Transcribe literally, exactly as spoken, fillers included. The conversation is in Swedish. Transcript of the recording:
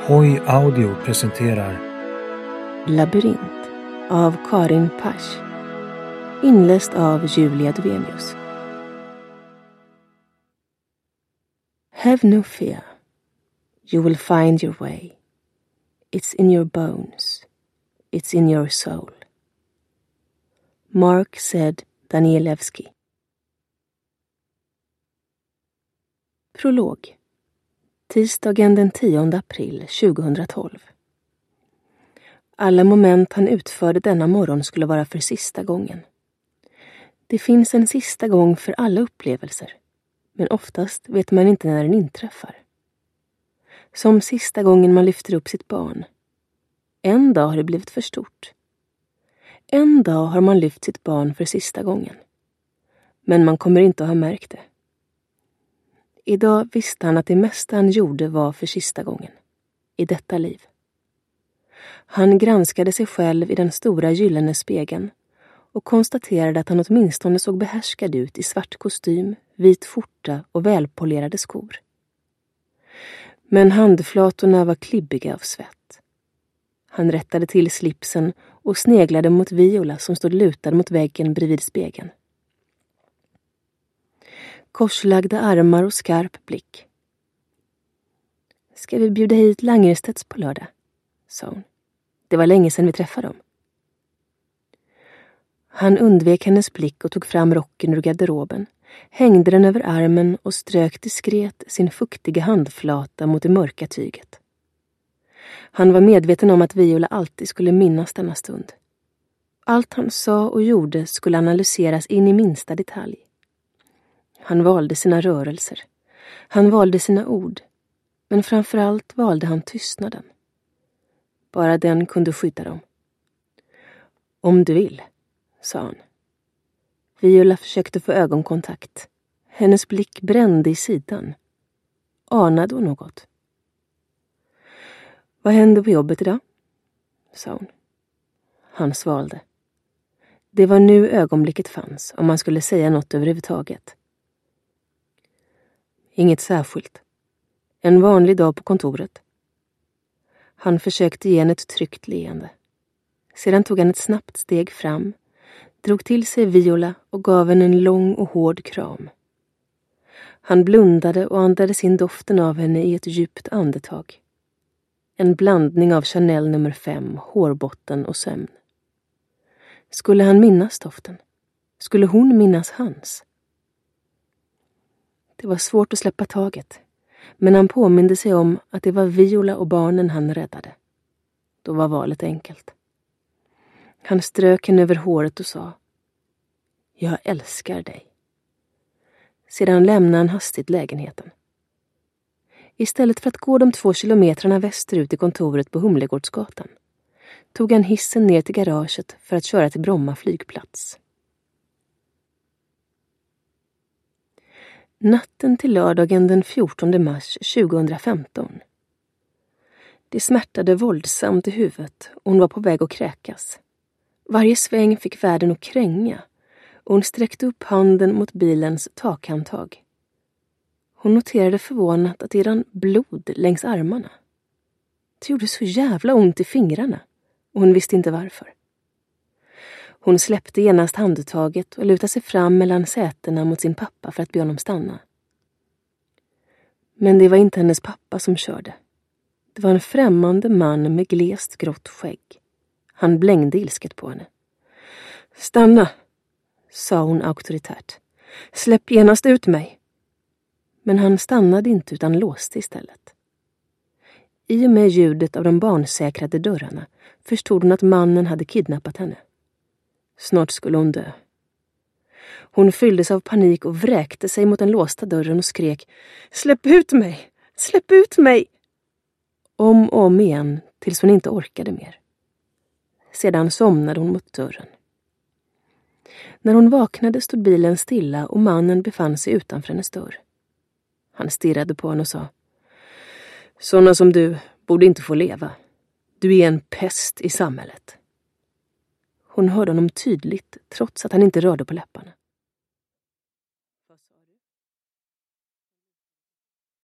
Hoi Audio presenterar Labyrint av Karin Pasch. Inläst av Julia Duvenius. Have no fear. You will find your way. It's in your bones. It's in your soul. Mark Z. Danielewski. Prolog. Tisdagen den tionde april tjugohundratolv. Alla moment han utförde denna morgon skulle vara för sista gången. Det finns en sista gång för alla upplevelser, men oftast vet man inte när den inträffar. Som sista gången man lyfter upp sitt barn. En dag har det blivit för stort. En dag har man lyft sitt barn för sista gången. Men man kommer inte att ha märkt det. Idag visste han att det mesta han gjorde var för sista gången. I detta liv. Han granskade sig själv i den stora gyllene spegeln och konstaterade att han åtminstone såg behärskad ut i svart kostym, vit skjorta och välpolerade skor. Men handflatorna var klibbiga av svett. Han rättade till slipsen och sneglade mot Viola som stod lutad mot väggen bredvid spegeln. Korslagda armar och skarp blick. Ska vi bjuda hit Langerstedts på lördag? Sa hon. Det var länge sedan vi träffade dem. Han undvek hennes blick och tog fram rocken ur garderoben, hängde den över armen och strök diskret sin fuktiga handflata mot det mörka tyget. Han var medveten om att Viola alltid skulle minnas denna stund. Allt han sa och gjorde skulle analyseras in i minsta detalj. Han valde sina rörelser. Han valde sina ord. Men framförallt valde han tystnaden. Bara den kunde skydda dem. Om du vill, sa han. Viola försökte få ögonkontakt. Hennes blick brände i sidan. Anade hon något? Vad hände på jobbet idag? Sa hon. Han svalde. Det var nu ögonblicket fanns om man skulle säga något överhuvudtaget. Inget särskilt. En vanlig dag på kontoret. Han försökte ge henne ett tryggt leende. Sedan tog han ett snabbt steg fram, drog till sig Viola och gav henne en lång och hård kram. Han blundade och andades in doften av henne i ett djupt andetag. En blandning av Chanel nummer fem, hårbotten och sömn. Skulle han minnas doften? Skulle hon minnas hans? Det var svårt att släppa taget, men han påminde sig om att det var Viola och barnen han räddade. Då var valet enkelt. Han strök henne över håret och sa: Jag älskar dig. Sedan lämnade han hastigt lägenheten. Istället för att gå de två kilometrarna västerut i kontoret på Humlegårdsgatan tog han hissen ner till garaget för att köra till Bromma flygplats. Natten till lördagen den fjortonde mars tjugohundrafemton. Det smärtade våldsamt i huvudet och hon var på väg att kräkas. Varje sväng fick världen att kränga och hon sträckte upp handen mot bilens takhandtag. Hon noterade förvånat att det rann blod längs armarna. Det gjorde så jävla ont i fingrarna och hon visste inte varför. Hon släppte genast handtaget och lutade sig fram mellan sätena mot sin pappa för att be honom stanna. Men det var inte hennes pappa som körde. Det var en främmande man med glest grått skägg. Han blängde ilsket på henne. Stanna, sa hon auktoritärt. Släpp genast ut mig. Men han stannade inte utan låste istället. I och med ljudet av de barnsäkrade dörrarna förstod hon att mannen hade kidnappat henne. Snart skulle hon dö. Hon fylldes av panik och vräkte sig mot den låsta dörren och skrek: Släpp ut mig! Släpp ut mig! Om och om igen tills hon inte orkade mer. Sedan somnade hon mot dörren. När hon vaknade stod bilen stilla och mannen befann sig utanför hennes dörr. Han stirrade på henne och sa: Såna som du borde inte få leva. Du är en pest i samhället. Hon hörde honom tydligt trots att han inte rörde på läpparna.